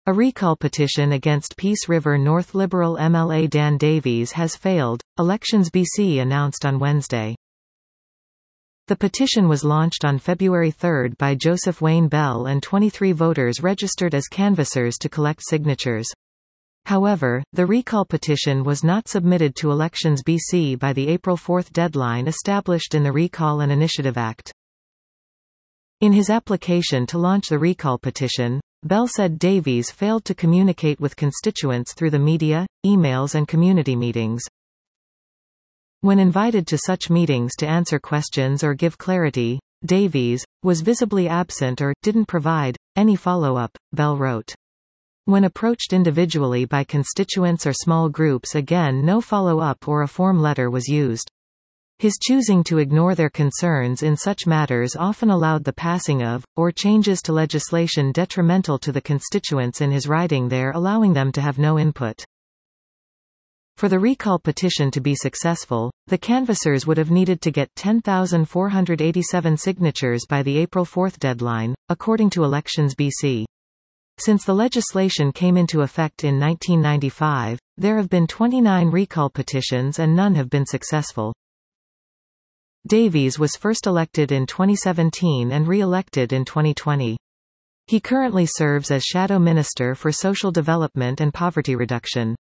A recall petition against Peace River North Liberal MLA Dan Davies has failed, Elections BC announced on Wednesday. The petition was launched on February 3 by Joseph Wayne Bell and 23 voters registered as canvassers to collect signatures. However, the recall petition was not submitted to Elections BC by the April 4 deadline established in the Recall and Initiative Act. In his application to launch the recall petition, Bell said Davies failed to communicate with constituents through the media, emails and community meetings. When invited to such meetings to answer questions or give clarity, Davies was visibly absent or didn't provide any follow-up, Bell wrote. When approached individually by constituents or small groups, again no follow-up or a form letter was used. His choosing to ignore their concerns in such matters often allowed the passing of, or changes to legislation detrimental to the constituents in his riding there, allowing them to have no input. For the recall petition to be successful, the canvassers would have needed to get 10,487 signatures by the April 4 deadline, according to Elections BC. Since the legislation came into effect in 1995, there have been 29 recall petitions and none have been successful. Davies was first elected in 2017 and re-elected in 2020. He currently serves as Shadow Minister for Social Development and Poverty Reduction.